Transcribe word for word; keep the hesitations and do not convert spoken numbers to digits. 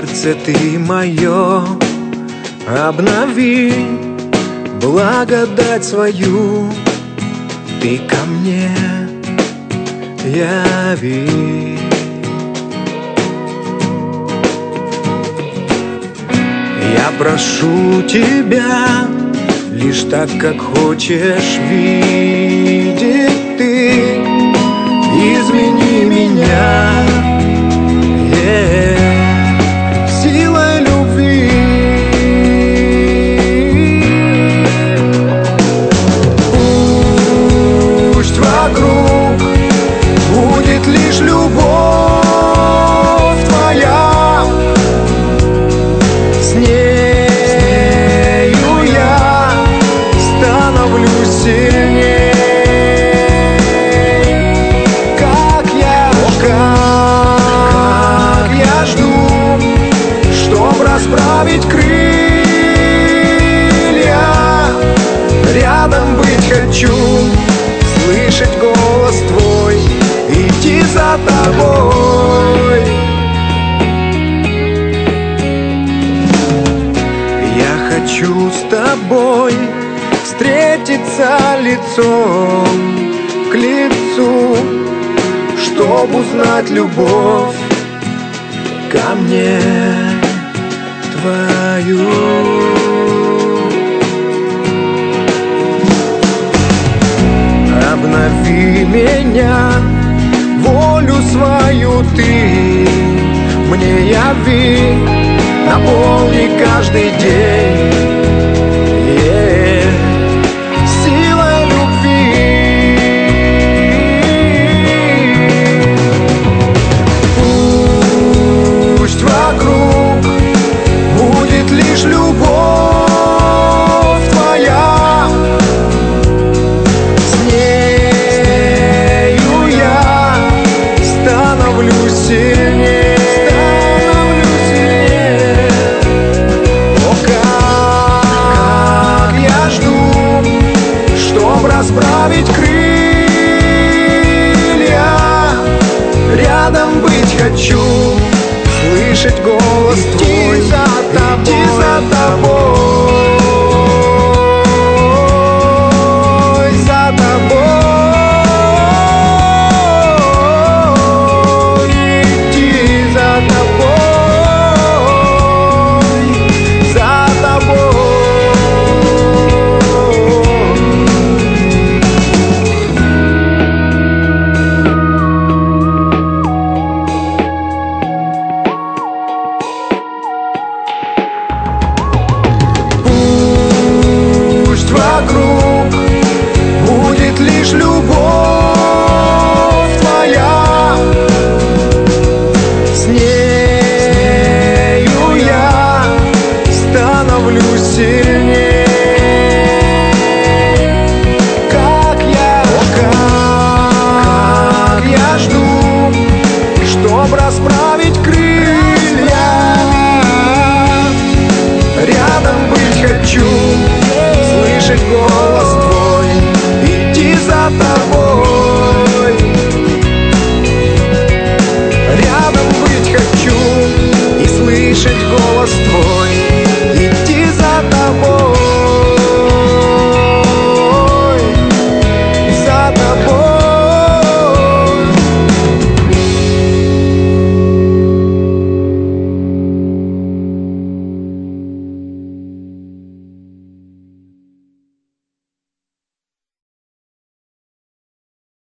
сердце ты мое обнови, благодать свою ты ко мне яви. Я прошу тебя лишь так, как хочешь видеть ты. Измени меня, yeah, силой любви. Пусть вокруг будет лишь любовь твоя, с нею я становлюсь сильнее. Расправить крылья, рядом быть хочу, слышать голос твой, идти за тобой. Я хочу с тобой встретиться лицом к лицу, чтоб узнать любовь ко мне твою. Обнови меня, волю свою ты мне яви, наполни каждый день